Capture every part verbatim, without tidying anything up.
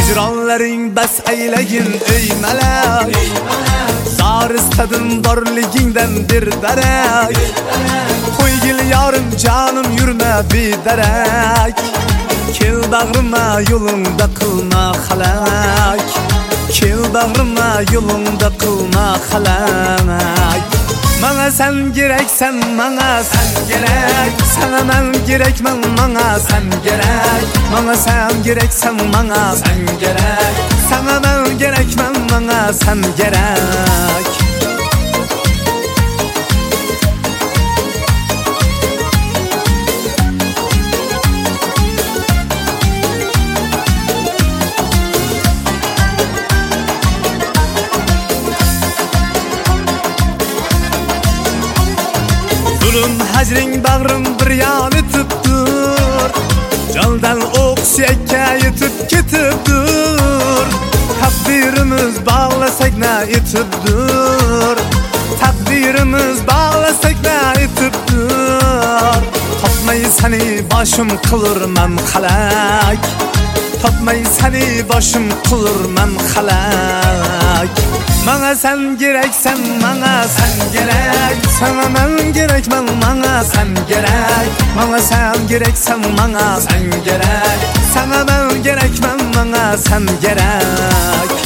Hicranlaring bas eylegin ey melek, zar istedim darligingden bir derek. Koygil yarım canım yürüme bir derek. Kel bağrıma yolunda kılma halak, kel bağrıma yolunda kılma halak. Bana sen gerek, sen bana sen gerek. Sana ben gerek, ben bana sen gerek. Bana sen gerek, sen bana sen gerek. Sana ben gerek, ben bana sen gerek. Zulüm hacrin bağrım bir yanı tuttur, candan ok siyekka yetip ketipdir. Takdirimiz bağlasak ne yetipdir, takdirimiz bağlasak ne yetipdir. Topmayı seni başım kılırmam halak, topmayı seni başım kılırmam halak. Bana sen gerek, sen bana sen gerek. Sana ben gerek, ben bana sen gerek. Bana sen gerek, sen bana sen gerek. Sana ben gerek, ben bana sen gerek.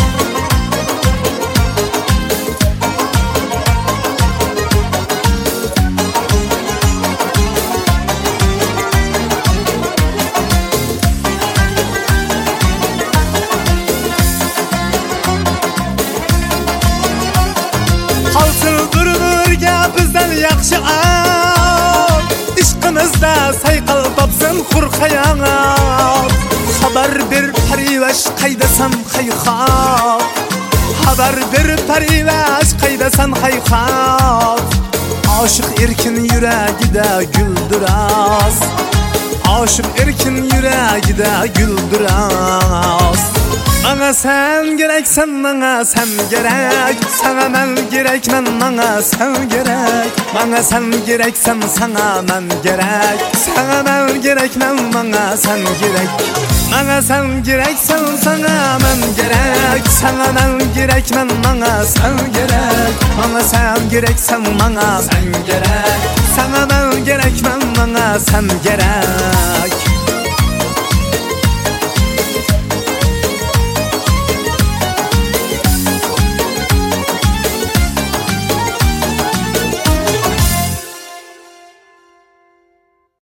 Bizden yaxşı ağab, işqimizda sayqal topsin xurxayanat. Xabar ber parivash qaydasan hayxat, xabar ber parivash qaydasan hayxat. Aşık erkin yuragida guldiras, aşık erkin yuragida guldiras. Bana sen gerek, sen bana sen gerek. Sana ben gerek, ben bana sen gerek. Bana sen gerek, sen sana ben gerek. Sana ben gerek, ben bana sen gerek. Bana sen gerek, sen sana ben gerek. Sana ben gerek, ben bana sen gerek. Bana sen gerek, sen bana sen gerek. Sana ben gerek, ben bana sen gerek.